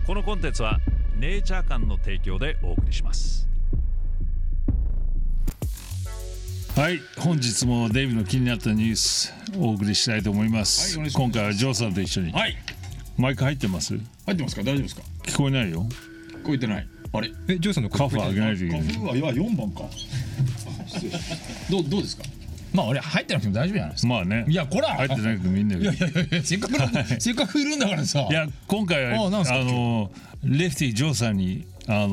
このコンテンツはネイチャー館の提供でお送りします。はい、本日もデイブの気になったニュースお送りしたいと思います。はい、今回はジョーさんと一緒に。はい。マイク入ってます？ 入ってますか？大丈夫ですか？ 聞こえないよ。 聞こえてない。あれ？ ジョーさんのカフ上げないといけない。 カフは4番か。どうですか？まあ俺入ってなくても大丈夫じゃないですか。 まあね。 いやこら入ってないけどみんな。 いやせっかくいるんだからさ。 いや今回はレフティジョーさんに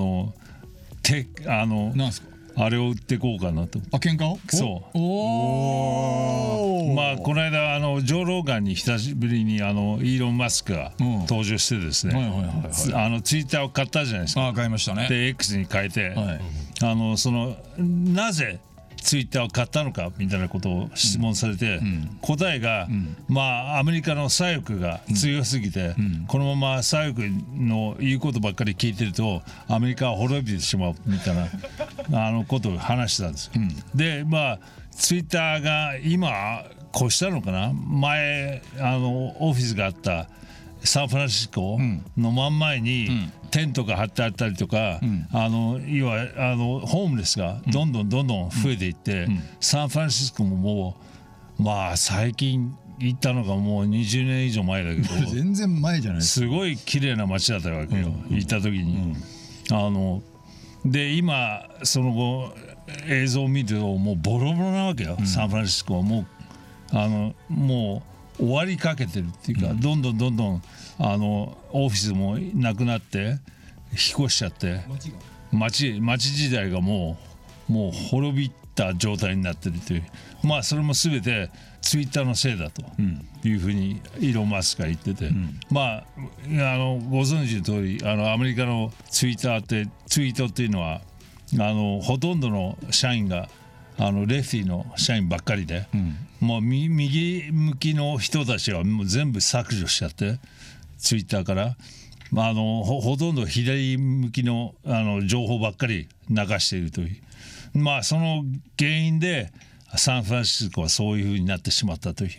なんすか？ あれを売ってこうかなと。 喧嘩を？ そう。 おお。 まあこの間ジョー・ローガンに久しぶりにイーロン・マスクが登場してですね、ツイッターを買ったじゃないですか。 買いましたね。 で X に変えて、なぜツイッターを買ったのかみたいなことを質問されて、答えが、まあアメリカの左翼が強すぎて、このまま左翼の言うことばっかり聞いてるとアメリカは滅びてしまうみたいなことを話したんです。でまあツイッターが今越したのかな。前オフィスがあったサンフランシスコの真ん前にテントが張ってあったりとか、要はホームレスがどんどん増えていって、サンフランシスコももうまあ最近行ったのがもう20年以上前だけど全然前じゃないすごい綺麗な街だったわけよ、行った時に。で今その後映像を見るともうボロボロなわけよ、サンフランシスコはもう終わりかけてるっていうか、どんどんオフィスもなくなって引っ越しちゃって、街自体がもう滅びた状態になってるという、まあそれも全てツイッターのせいだというふうにイーロン・マスクが言ってて、まあご存知の通りアメリカのツイッターってツイートっていうのはほとんどの社員がレフティの社員ばっかりで、もう右向きの人たちはもう全部削除しちゃってツイッターから、ほとんど左向きの情報ばっかり流しているという、まあその原因でサンフランシスコはそういうふうになってしまったという。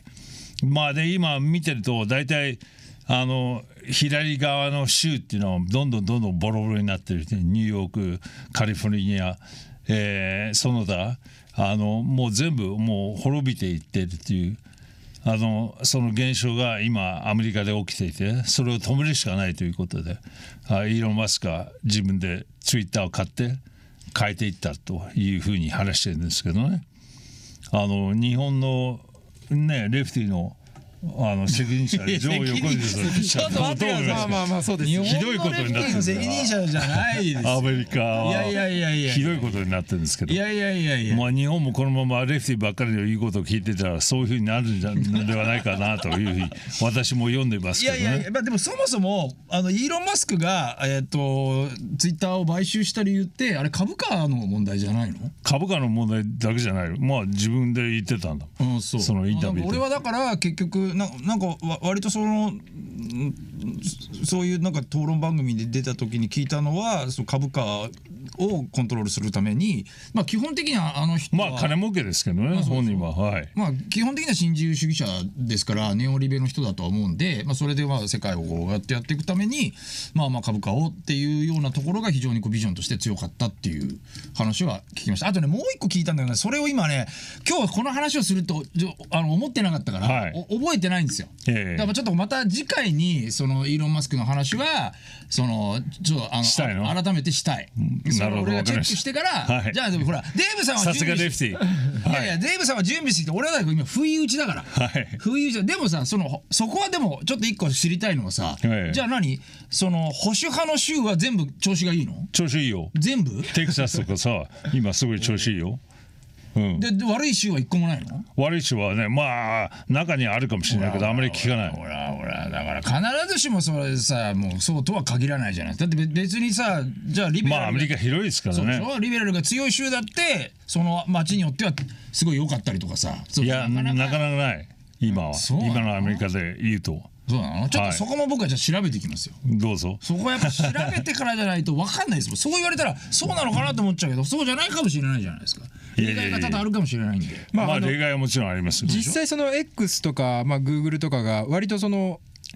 まあで今見てると大体左側の州っていうのはどんどんボロボロになってる、ニューヨーク、カリフォルニア、その他もう全部もう滅びていってるっていうその現象が今アメリカで起きていて、それを止めるしかないということでイーロン・マスクが自分でツイッターを買って変えていったというふうに話してるんですけどね。日本のねレフティの責任者ジョー横溝ちょっと待ってください。まあそうです。 ひどいことになってるんです。 責任者じゃないです。 アメリカはいひどいことになってるんですけど。 いや。 まあ日本もこのままレフティばっかりの言うことを聞いてたらそういうふうになるんではないかなというふうに私も読んでますけどね。 まあでもそもそもイーロン・マスクがツイッターを買収した理由ってあれ株価の問題じゃないの？ 株価の問題だけじゃないよ。まあ自分で言ってたんだ。そのインタビューで。 俺はだから結局なんか割とそういうなんか討論番組で出た時に聞いたのは、その株価をコントロールするために、まあ基本的には人はまあ金儲けですけどね、本人は。はい。 まあ基本的には新自由主義者ですからネオリベの人だとは思うんで、まあそれでまあ世界をこうやっていくためにまあ株価をっていうようなところが非常にビジョンとして強かったっていう話は聞きました。あとねもう一個聞いたんだけどね、それを今ね今日はこの話をすると思ってなかったから、覚えてないんですよ。だからちょっとまた次回にそのイーロン・マスクの話はちょっと改めてしたい。それを俺がチェックしてから、じゃあでもほらデーブさんはさすがレフティ。 いやデーブさんは準備してきて、俺は今不意打ちだから。不意打ちでもさそこはでもちょっと一個知りたいのはさ、じゃあその保守派の州は全部調子がいいの？ 調子いいよ。 全部？ テキサスとかさ今すごい調子いいよ。 で悪い州は一個もないの？ 悪い州はねまあ中にはあるかもしれないけどあまり聞かない。 ほらだから必ずしもそれさもうそうとは限らないじゃない。だって別にさじゃあリベラルまあアメリカ広いですからね。 そうリベラルが強い州だってその町によってはすごい良かったりとかさ。 いやなかなかない今のアメリカで言うと。 そうなの？ちょっとそこも僕はじゃあ調べていきますよ。 どうぞ。 そこはやっぱ調べてからじゃないと分かんないですもん。そう言われたらそうなのかなと思っちゃうけどそうじゃないかもしれないじゃないですか。例外が多々あるかもしれないんで。 まあ例外はもちろんあります。 実際その X とかGoogle とかが割とその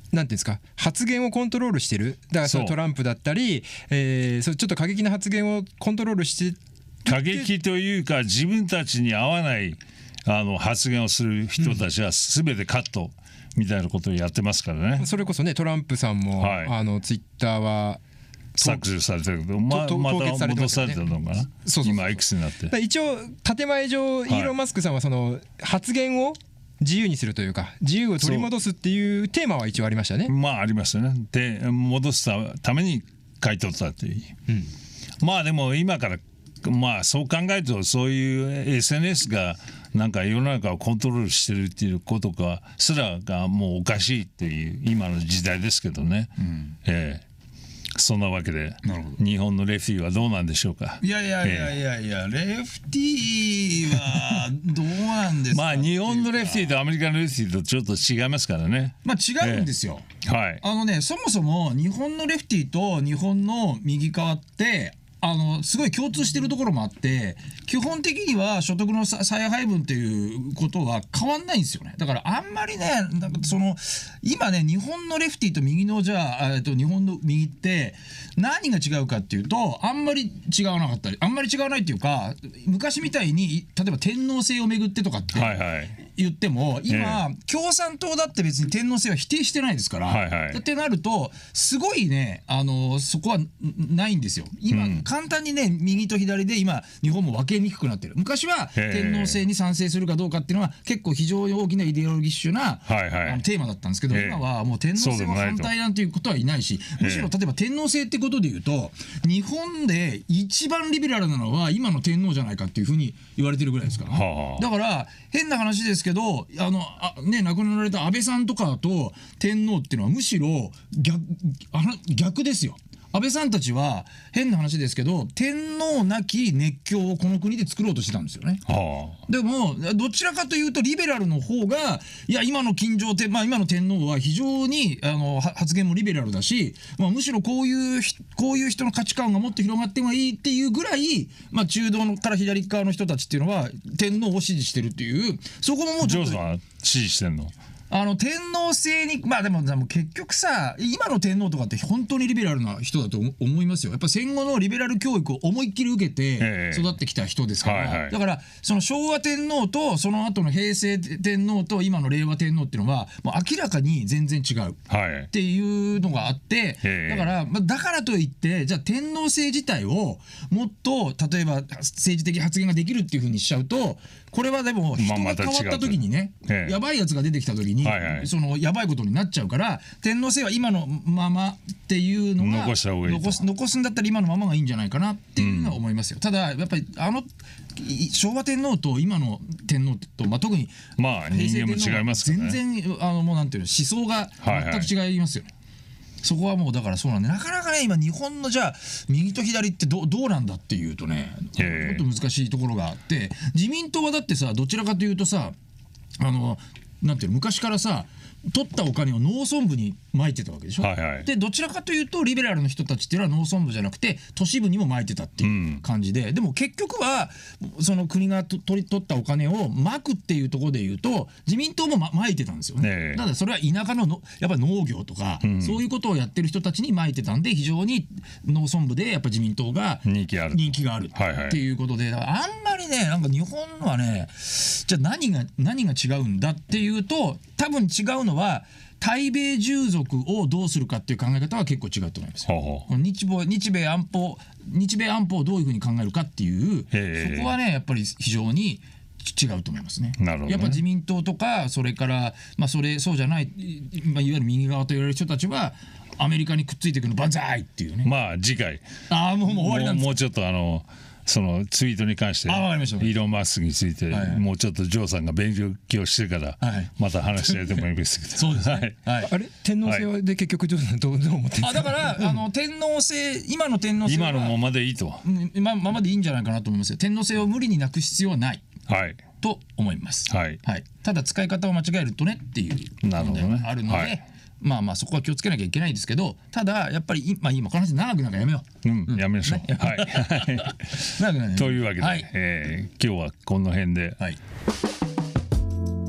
なんていうんですか、発言をコントロールしてる。だからそのトランプだったり、そうちょっと過激な発言をコントロールして過激というか自分たちに合わない発言をする人たちは全てカットみたいなことをやってますからね。 それこそねトランプさんも、ツイッターは削除されてるけど、また戻されてるのかな。今いくつになって。 一応建前上イーロン・マスクさんはその発言を自由にするというか自由を取り戻すっていうテーマは一応ありましたね。 まあありましたね。で戻すために買い取ったという、まあでも今からまあそう考えるとそういう SNS がなんか世の中をコントロールしてるっていうことかすらがもうおかしいっていう今の時代ですけどね、そんなわけで日本のレフティーはどうなんでしょうか。 いやレフティーはどうなんですかまあ日本のレフティーとアメリカのレフティーとちょっと違いますからね。 まあ違うんですよ、そもそも日本のレフティーと日本の右側ってすごい共通してるところもあって基本的には所得の再配分っていうことは変わんないんですよね。だからあんまりねなんか今ね日本のレフティーと右のじゃあ日本の右って何が違うかっていうとあんまり違わなかったりあんまり違わないっていうか昔みたいに例えば天皇制をめぐってとかって言っても今共産党だって別に天皇制は否定してないですからってなるとすごいねそこはないんですよ今、簡単にね右と左で今日本も分けにくくなってる。昔は天皇制に賛成するかどうかっていうのは結構非常に大きなイデオロギッシュなテーマだったんですけど今はもう天皇制は反対なんていうことはいないしむしろ例えば天皇制ってことでいうと日本で一番リベラルなのは今の天皇じゃないかっていうふうに言われてるぐらいですからね。だから変な話ですけど亡くなられた安倍さんとかと天皇っていうのはむしろ逆ですよ。安倍さんたちは変な話ですけど天皇なき熱狂をこの国で作ろうとしてたんですよね。でもどちらかというとリベラルの方がいや今の今の天皇は非常に発言もリベラルだし、むしろこういう人の価値観がもっと広がってもいいっていうぐらい、中道から左側の人たちっていうのは天皇を支持してるっていうそこももうジョーさんは支持してんの天皇制にでも結局さ今の天皇とかって本当にリベラルな人だと思いますよ。やっぱ戦後のリベラル教育を思いっきり受けて育ってきた人ですから、だからその昭和天皇とその後の平成天皇と今の令和天皇っていうのはもう明らかに全然違うっていうのがあって、だからといってじゃあ天皇制自体をもっと例えば政治的発言ができるっていうふうにしちゃうとこれはでも人が変わった時にねやばいやつが出てきた時にそのやばいことになっちゃうから天皇制は今のままっていうのが残すんだったら今のままがいいんじゃないかなっていうのは思いますよ。ただやっぱり昭和天皇と今の天皇と、特に人間も違いますからね。 全然もうなんていうの思想が全く違いますよね。そこはもうだからそうなんでなかなかね今日本のじゃあ右と左ってどうなんだっていうとねもっと難しいところがあって自民党はだってさどちらかというとさなんていうの昔からさ取ったお金を農村部に撒いてたわけでしょ、でどちらかというとリベラルの人たちっていうのは農村部じゃなくて都市部にも撒いてたっていう感じで、でも結局はその国が取ったお金を撒くっていうところでいうと自民党も撒いてたんですよね。だからそれは田舎のやっぱ農業とか、そういうことをやってる人たちに撒いてたんで非常に農村部でやっぱ自民党が人気があるっていうことで、だからあんまりねなんか日本はねじゃあ何が違うんだっていうと多分違うのは対米従属をどうするかっていう考え方は結構違うと思います。日米安保をどういうふうに考えるかっていうそこはねやっぱり非常に違うと思いますね。やっぱ自民党とかそれからそうじゃない、いわゆる右側と言われる人たちはアメリカにくっついていくの万歳っていうね。 次回もう終わりなんですか。 もうちょっとそのツイートに関してイーロン・マスクについてもうちょっとジョーさんが勉強してからまた話したいと思いますけどそうですね、 あれ天皇制で結局ジョーさんどう思ってるんですか。 だから天皇制今の天皇制は今のままでいいと今ままでいいんじゃないかなと思いますよ。天皇制を無理になく必要はないと思います、ただ使い方を間違えるとねっていう問題があるので、そこは気をつけなきゃいけないんですけど、ただやっぱり今この話長くなんかやめよう、 やめましょう、 長くというわけで、今日はこの辺で、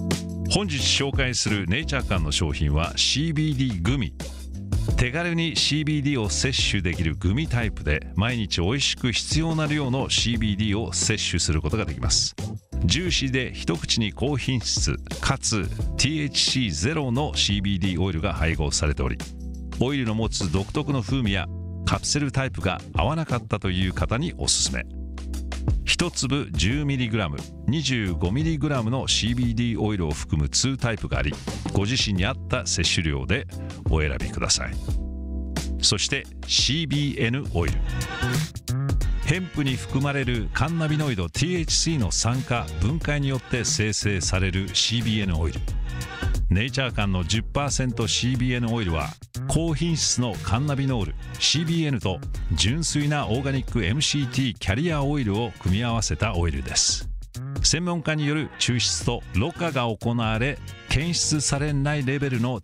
本日紹介するネイチャー館の商品は CBD グミ。手軽に CBD を摂取できるグミタイプで、毎日美味しく必要な量の CBD を摂取することができます。ジューシーで一口に高品質かつ THC ゼロの CBD オイルが配合されており、オイルの持つ独特の風味やカプセルタイプが合わなかったという方におすすめ。1粒 10mg、25mg の CBD オイルを含む2タイプがあり、ご自身に合った摂取量でお選びください。そして CBN オイル、ヘンプに含まれるカンナビノイド THC の酸化分解によって生成される CBN オイル。ネイチャー館の 10%CBN オイルは高品質のカンナビノール CBN と純粋なオーガニック MCT キャリアオイルを組み合わせたオイルです。専門家による抽出とろ過が行われ、検出されないレベルの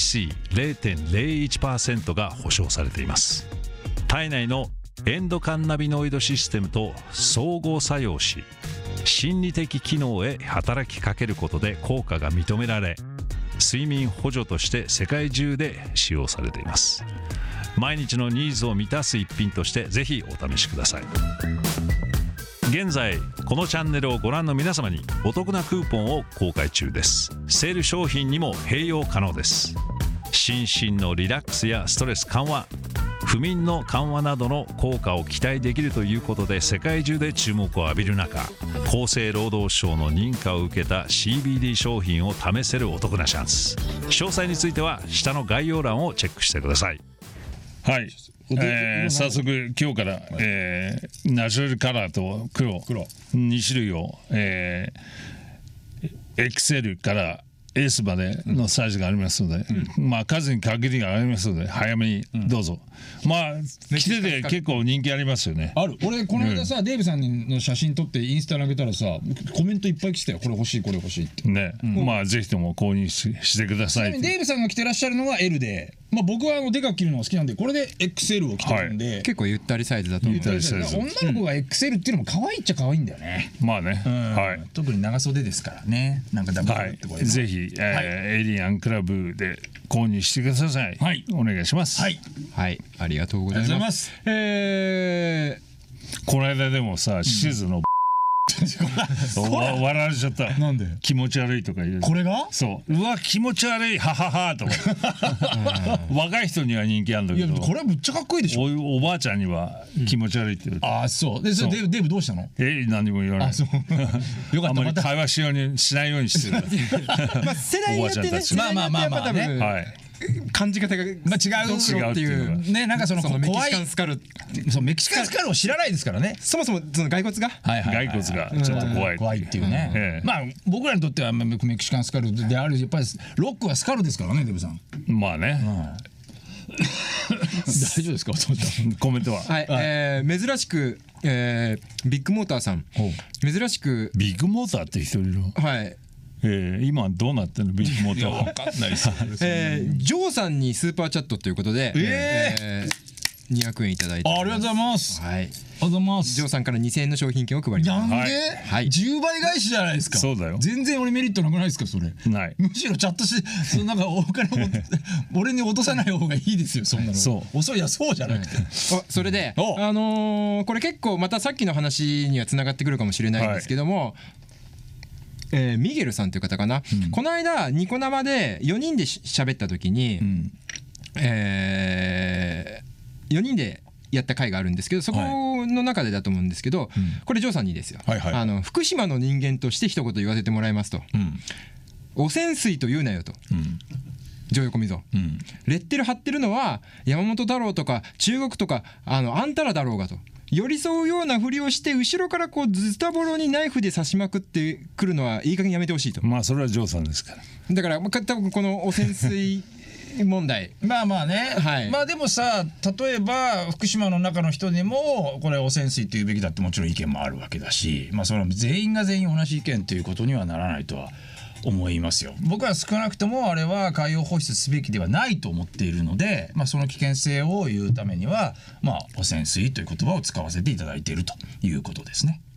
THC0.01% が保証されています。体内のエンドカンナビノイドシステムと相互作用し、心理的機能へ働きかけることで効果が認められ、睡眠補助として世界中で使用されています。毎日のニーズを満たす一品としてぜひお試しください。現在このチャンネルをご覧の皆様にお得なクーポンを公開中です。セール商品にも併用可能です。心身のリラックスやストレス緩和、不眠の緩和などの効果を期待できるということで世界中で注目を浴びる中、厚生労働省の認可を受けた CBD 商品を試せるお得なチャンス。詳細については下の概要欄をチェックしてください。はい、早速今日から、ナチュラルカラーと黒2種類を、XL からエースまでのサイズがありますので、まあ数に限りがありますので早めにどうぞ。まあ着てて結構人気ありますよね。 ある。俺この間さ、デーブさんの写真撮ってインスタに上げたらさ、コメントいっぱい来てたよ。これ欲しいこれ欲しいってね。まあぜひとも購入してください。 ちなみにデーブさんが着てらっしゃるのは L で、まあ僕はでかく着るのが好きなんで、これで XL を着てるんで、 結構ゆったりサイズだと思う。 女の子が XL っていうのも可愛いっちゃ可愛いんだよね。 まあね、はい。 特に長袖ですからね。なんかダブルってこれ、 ぜひエイリアンクラブで購入してください。はい、お願いします。 はい、 はい、ありがとうございます。 この間でもさ、シズの笑われちゃった。 なんで？ 気持ち悪いとか言う。 これが？ そう。うわ気持ち悪いはははとか。若い人には人気あるんだけど。 いやこれはむっちゃかっこいいでしょ。 おばあちゃんには気持ち悪いって言う。 ああそう。でデーブどうしたの？ 何も言わない。 あそう。よかった。 あんまり会話しないようにしてる。 まあ世代によってね。まあね。はい。感じ方が違うっていうね、なんかそのメキシカンスカル、 そうメキシカンスカルを知らないですからね。 そもそもその骸骨が骸骨がちょっと怖いっていうね。まあ僕らにとってはメキシカンスカルである、やっぱりロックはスカルですからね、デブさん。 まあね。 大丈夫ですか、お父さん。 コメントは。 はい、珍しくビッグモーターさん、珍しくビッグモーターって人いるの？はい。今どうなってんのビッグモーターは。分かんないです。 ジョーさんにスーパーチャットということで、200円いただいて。 ありがとうございます。 はい。 ありがとうございます。 ジョーさんから2000円の商品券を配ります。 なんで？はい。10倍返しじゃないですか。 そうだよ。 全然俺メリットなくないですかそれ。 ない。 むしろチャットして、なんかお金を俺に落とさない方がいいですよそんなの。そう。遅いやそうじゃなくて。 それでこれ結構またさっきの話にはつながってくるかもしれないんですけども。ミゲルさんという方かな、この間ニコ生で4人で喋った時に、4人でやった回があるんですけど、そこの中でだと思うんですけど、これジョーさんにですよ、福島の人間として一言言わせてもらいますと、汚染水と言うなよと、上横溝、レッテル貼ってるのは山本太郎とか中国とかあんたらだろうがと。寄り添うようなふりをして後ろからこうズタボロにナイフで刺しまくってくるのはいい加減やめてほしいと。 まあそれはジョーさんですから。 だから多分この汚染水問題まあね、はい、まあでもさ、例えば福島の中の人にもこれ汚染水って言うべきだってもちろん意見もあるわけだし、まあその全員が全員同じ意見ということにはならないとは思いますよ。僕は少なくともあれは海洋放出すべきではないと思っているので、まあ、その危険性を言うためには、まあ、汚染水という言葉を使わせていただいているということですね。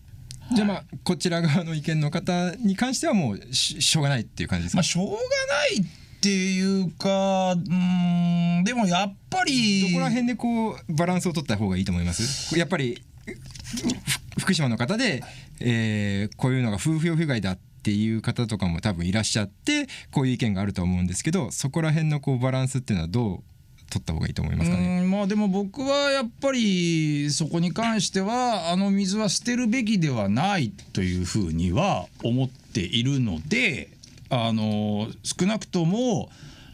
じゃあこちら側の意見の方に関してはもうしょうがないっていう感じですか。 しょうがないっていうか、でもやっぱりどこら辺でこうバランスを取った方がいいと思います？やっぱり福島の方で、こういうのが夫婦用被害だっていう方とかも多分いらっしゃって、こういう意見があると思うんですけど、そこら辺のこうバランスっていうのはどう取った方がいいと思いますかね。 でも僕はやっぱりそこに関しては水は捨てるべきではないというふうには思っているので、少なくとも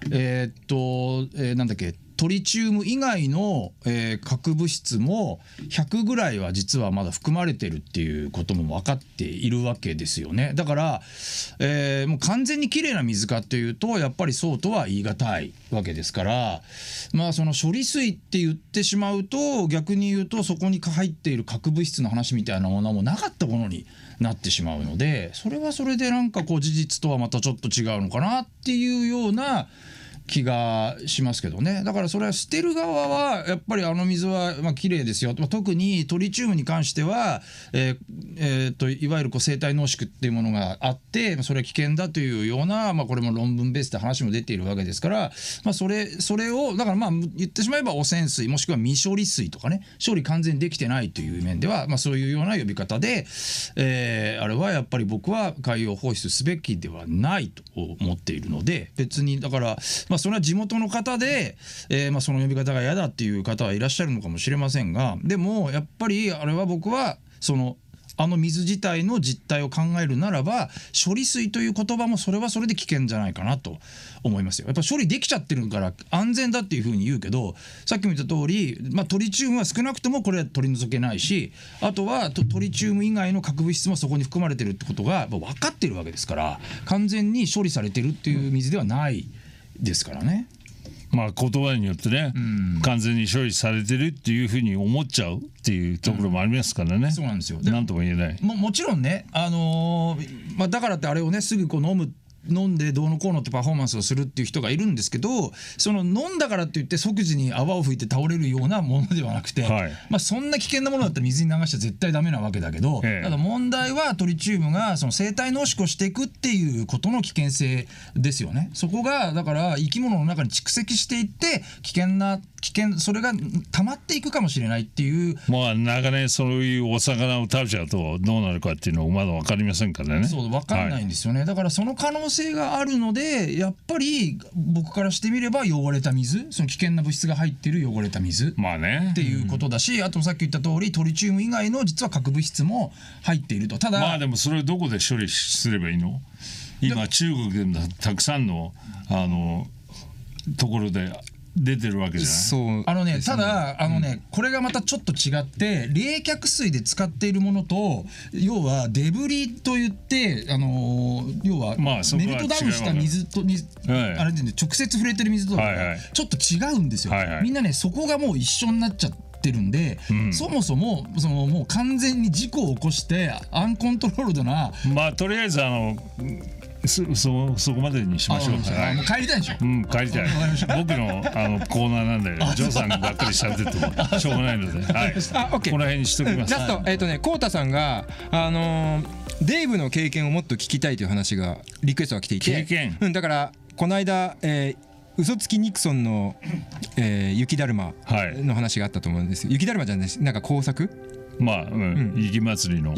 なんだっけ、トリチウム以外の、核物質も100ぐらいは実はまだ含まれてるっていうことも分かっているわけですよね。だから、もう完全にきれいな水かっていうとやっぱりそうとは言い難いわけですから、その処理水って言ってしまうと逆に言うとそこに入っている核物質の話みたいなものもなかったものになってしまうので、それはそれでなんかこう事実とはまたちょっと違うのかなっていうような気がしますけどね。だからそれは捨てる側はやっぱり水はきれいですよ、特にトリチウムに関しては、いわゆる生体濃縮っていうものがあって、それは危険だというような、これも論文ベースで話も出ているわけですから、それをだから言ってしまえば汚染水もしくは未処理水とかね、処理完全にできてないという面では、そういうような呼び方で、あれはやっぱり僕は海洋放出すべきではないと思っているので、別にだからそれは地元の方で、その呼び方が嫌だっていう方はいらっしゃるのかもしれませんが、でもやっぱりあれは僕は水自体の実態を考えるならば、処理水という言葉もそれはそれで危険じゃないかなと思いますよ。やっぱ処理できちゃってるから安全だっていうふうに言うけど、さっきも言った通り、トリチウムは少なくともこれは取り除けないし、あとはトリチウム以外の核物質もそこに含まれてるってことが分かってるわけですから、完全に処理されてるっていう水ではないですからね。 言葉によってね、完全に処理されてるっていうふうに思っちゃうっていうところもありますからね。 そうなんですよ。 何とも言えない。 もちろんね、だからってあれをねすぐ飲んでどうのこうのってパフォーマンスをするっていう人がいるんですけど、その飲んだからって言って即時に泡を吹いて倒れるようなものではなくて、そんな危険なものだったら水に流しちゃ絶対ダメなわけだけど、ただ問題はトリチウムがその生体濃縮をしていくっていうことの危険性ですよね。そこがだから生き物の中に蓄積していって危険それが溜まっていくかもしれないっていう、 長年そういうお魚を食べちゃうとどうなるかっていうのはまだ分かりませんからね。 そう分かんないんですよね。だからその可能性があるので、やっぱり僕からしてみれば汚れた水、その危険な物質が入っている汚れた水っていうことだし、あとさっき言った通りトリチウム以外の実は核物質も入っていると。ただでもそれをどこで処理すればいいの？今中国でもたくさんのところで出てるわけじゃない。 そうね、ただこれがまたちょっと違って、冷却水で使っているものと、要はデブリといって要はメルトダウンした水とあれで、直接触れてる水とちょっと違うんですよ。みんなねそこがもう一緒になっちゃってるんで、そもそももう完全に事故を起こしてアンコントロールドな、 とりあえずそこまでにしましょうか。 もう帰りたいでしょ。 帰りたい。僕のコーナーなんでジョーさんばっかりされててもしょうがないので、この辺にしときます。 ラストコウタさんがデイブの経験をもっと聞きたいという話がリクエストが来ていて、だからこの間嘘つきニクソンの雪だるまの話があったと思うんです。雪だるまじゃないです、なんか工作、 雪祭りの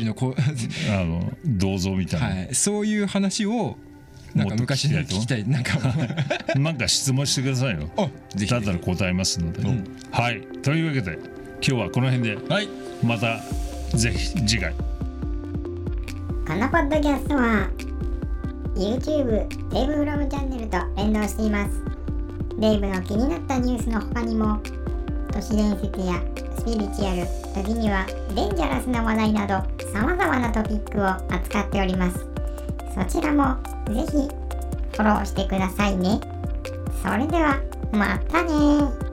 銅像みたいな、 そういう話をなんか昔に聞きたい。なんか質問してくださいよ。だったら答えますので。というわけで今日はこの辺で、またぜひ次回。 このポッドキャストは YouTube デイブフロムチャンネルと連動しています。デイブの気になったニュースの他にも、都市伝説やスピリチュアル、時にはデンジャラスな話題など様々なトピックを扱っております。そちらもぜひフォローしてくださいね。それではまたね。